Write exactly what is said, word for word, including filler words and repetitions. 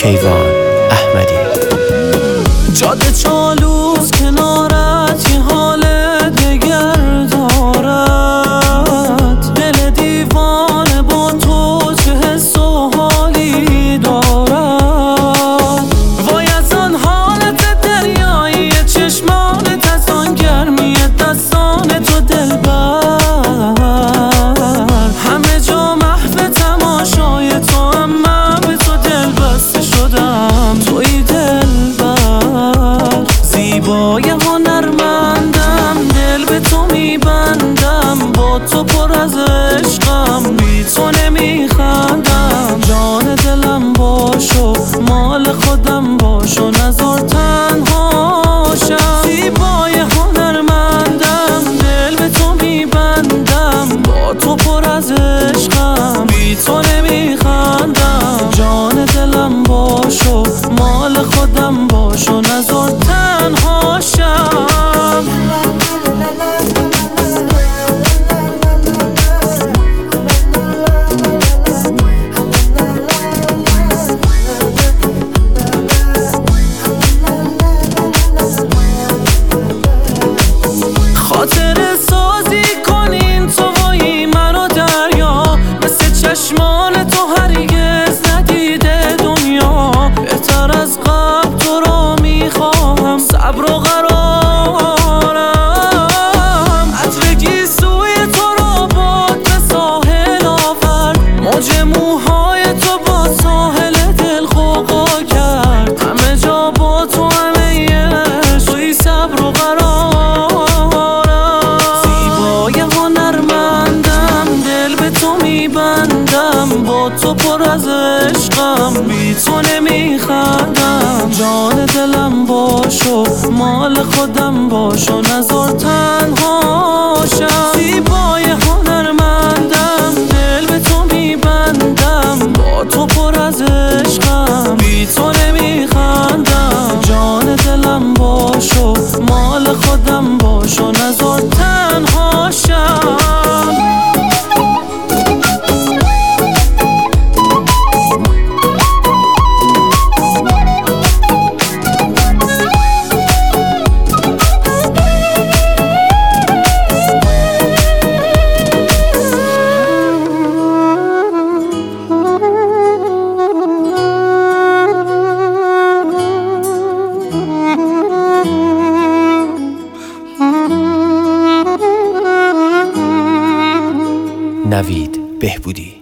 کیوان احمدی. جاده چالوس کنارت یه حال دگر دارد، دل دیوانه با تو چه حس و حالی دارد. وای از آن حالت دریایی چشمانت، از آن گرمی دستان تو دلبر، همه جا محو تماشای تو، اما به تو دل بسته شدم. توی دلبر زیبای هنرمندم، دل به تو میبندم، با تو پر از عشقم، بی تو نمیخندم. جان دلم باشو، مال خودم باشو، نذار تنها شم. زیبای هنرمندم، دل به تو میبندم، با تو پر از عشقم، بی تو نمیخندم. جان دلم باشو، مال خودم باشو، نذار تنها شم. خاطر سازی کنین تو وای منو دریا، مثل چشمان تو هرگز ندیده دنیا. بهتر از قبل تو رو میخواهم، صبر و قرارم. عطرگی سوی تو رو باد به ساحل آورد، موج موهای تو با ساحل دل خوقا کرد. همه جا با تو همه یش توی صبر و قرارم. زیبای هنرمندم، دل به تو میبندم، با تو پر از عشقم، بی تو نمیخندم. جان دلم باشو، مال خودم باشو، نذار تنها شم. زیبای هنرمندم، دل به تو میبندم، با تو پر از عشقم، بی تو نمیخندم. جان دلم باشو، مال خودم باشو، نذار تنها شم. نوید بهبودی.